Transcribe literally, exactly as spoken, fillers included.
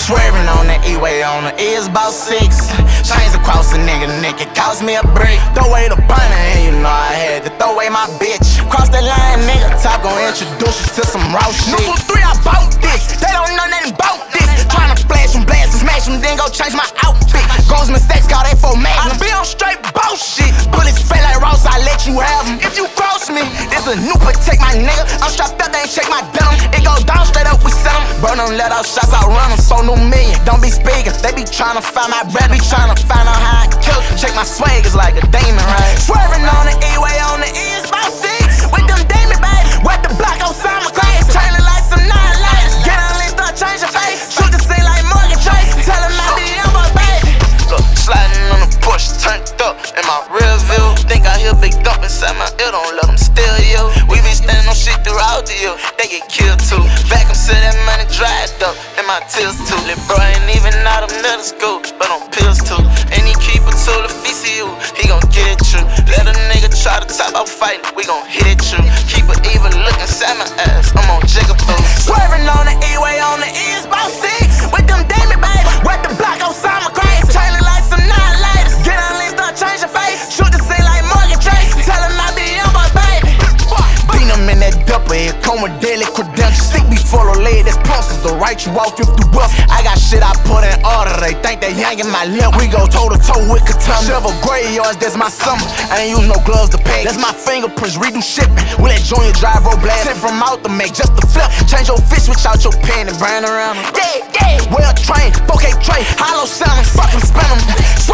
Swerving on the E-way on the E is about six. Chains across a nigga neck, it cost me a brick. Throw away the bunny and you know I had to throw away my bitch. Cross that line, nigga, top gon' introduce you to some raw shit. New three, I bought this, they don't know nothing about this. Tryna flash them, blast them, smash them, then go change my outfit. Goes mistakes, call that for Magnum. I be on straight bullshit. Bullets fat like Ross, I let you have them. If you cross me, this a new protect my nigga. I'm strapped up, they ain't check my denim. It go down straight up, we send them. Burn them, let out shots, I run them. So new million, don't be speaking. They be tryna find my bread, be tryna find out how I kill. Check my swag, it's like a demon, right? Swerving on the E-way on the E is about six. With them demon baby, wet the block Osama class. Trailing like some nine lights. Get on list, start changing face. Shoot the scene like Morgan Chase. Tell him I be in my baby. Look, sliding on the push, turned up in my rear view. Think I hear big dump inside my ear, don't let them steal you. We been standing on shit throughout the year, they get killed too. Vacuum seal that money dried up in my tears too. Lil' bro ain't even out of middle school, but on pills too. And he keep it to the V C U, he gon' get it true. Let a nigga try to top out fighting, we gon' hit it true. Keep it even look inside my ass, I'm on Jigaboo. Swerving on the E-way on the E is about six. With them demon baby, wet the block Osama crazy. Trailing like some nine ladies. Get on list, start changing face. Shoot the scene like Morgan Chase. Tell him I be in my baby. Beat him in that double, it come with daily credentials. Stick me full of lead, that's pulses to write you off if you bust. I got shit I put in order, they think they yanking my lip. We go toe to toe with Katana. Shovel graveyards, that's my summer. I ain't use no gloves to pay. That's my fingerprints, redo shipping. We let Junior drive road blast. Sent from out to make just the flip. Change your fit, switch out your pen and burn around them. Yeah, yeah, well trained, four K tray, hollow sound, fucking spin them.